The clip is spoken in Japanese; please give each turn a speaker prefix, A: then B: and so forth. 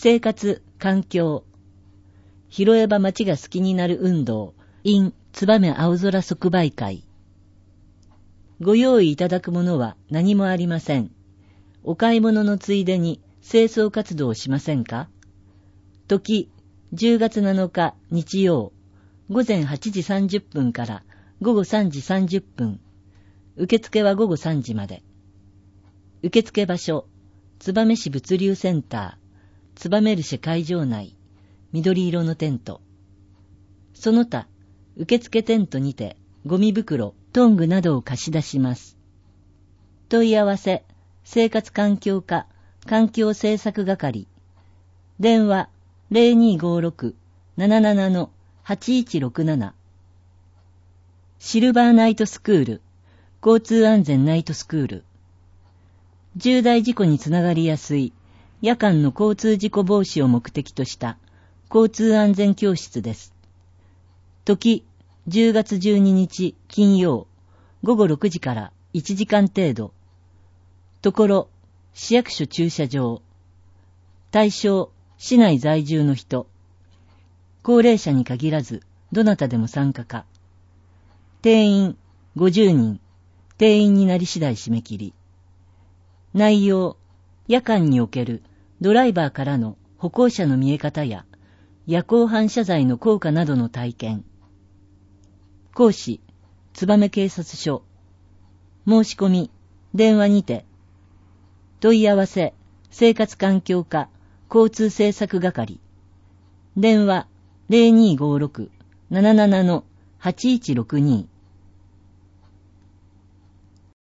A: 生活、環境。広江場町が好きになる運動、in 燕青空即売会。ご用意いただくものは何もありません。お買い物のついでに清掃活動をしませんか？時、10月7日日曜、午前8時30分から午後3時30分。受付は午後3時まで。受付場所、燕市物流センター、燕ルシェ会場内、緑色のテント。その他、受付テントにて、ゴミ袋、トングなどを貸し出します。問い合わせ、生活環境課、環境政策係。電話、0256-77-8167。シルバーナイトスクール、交通安全ナイトスクール。重大事故につながりやすい夜間の交通事故防止を目的とした交通安全教室です。時、10月12日金曜、午後6時から1時間程度。ところ、市役所駐車場。対象、市内在住の人。高齢者に限らず、どなたでも参加か。定員、50人。定員になり次第締め切り。内容、夜間におけるドライバーからの歩行者の見え方や夜光反射材の効果などの体験。講師、燕警察署。申し込み、電話にて。問い合わせ、生活環境課、交通政策係。電話、0256-77-8162。